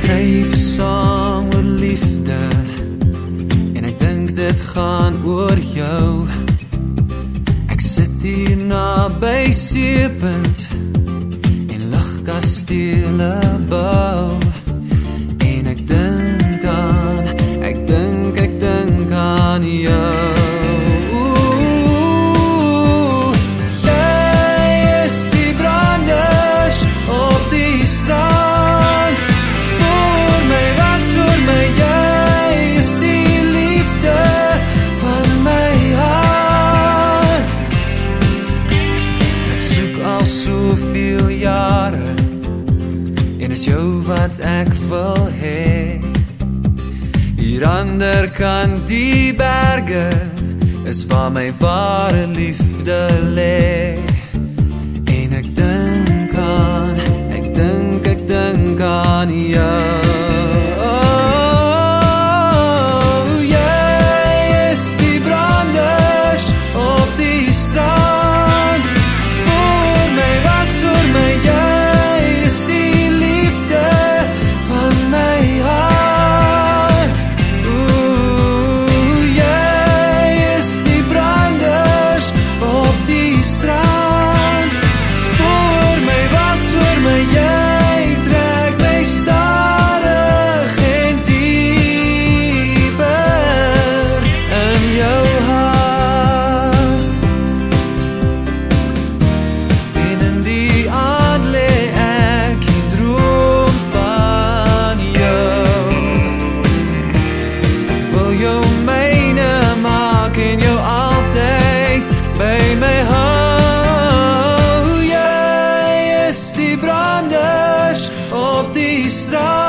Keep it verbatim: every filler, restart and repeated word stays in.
skryf 'n sang oor liefde en ek dink dit gaan oor jou. Ek sit hier naby Seepunt en lugkastele bou en ek dink aan, ek dink, ek dink aan jou. Soveel jare en is jou wat ek wil hê. Hier ander kan die berge is waar my ware liefde lê. En ek dink aan, ek dink, ek dink aan jou. Op die straat